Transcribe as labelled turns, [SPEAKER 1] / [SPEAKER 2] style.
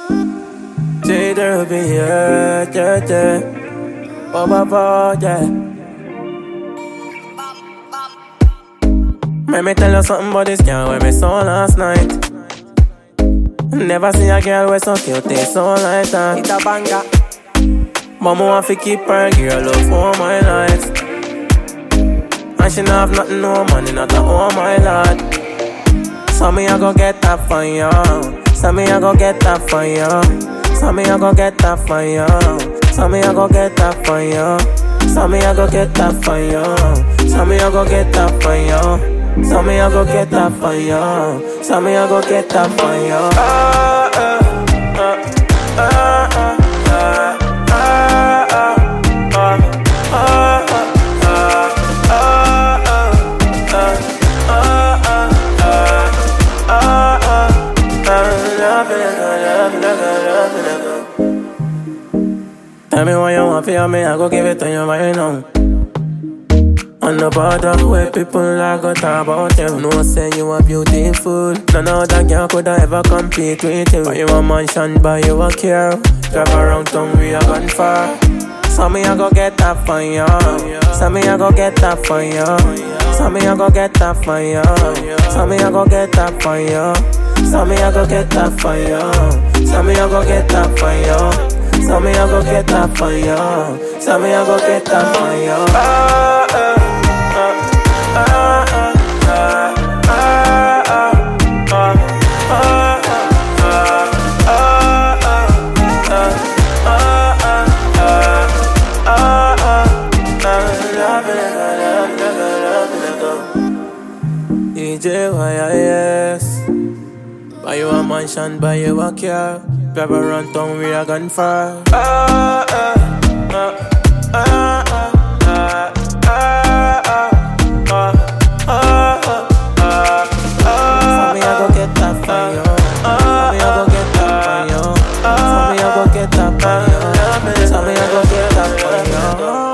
[SPEAKER 1] Say there'll be yeah. Ba, yeah. Let me tell you something about this girl when me saw last night. Never see a girl with so cute, they so like that. It's a banger. Mama want to keep her girl love for my life. And she not have nothing, no money, not a oh my lord. So me I go get that for you. So me I go get that for you. So me I go get that for you. So me I go get that for you. So me I go get that for you. So me I go get that for you. So me I go get that for you. So me I go get that for you. Tell me what you want for me, I go give it to you right now. On the border where people are go talk about you. No say you are beautiful. None other girl could ever compete with you. Buy you a mansion, buy you a car. Drive around town, we are gone far. So me I go get that for you. So me I go get that for you. So me I go get that for you. So me I go get that for you. So me I go get that for you. So me I go get that for you. So me I go get that for you. So me I go get that for you. DJ YIS. Buy you a mansion, buy you a car. Drive around town, we are gone far. So me I go get that for you. So me I go get that for you. So me I go get that for you. So me I go get that for you.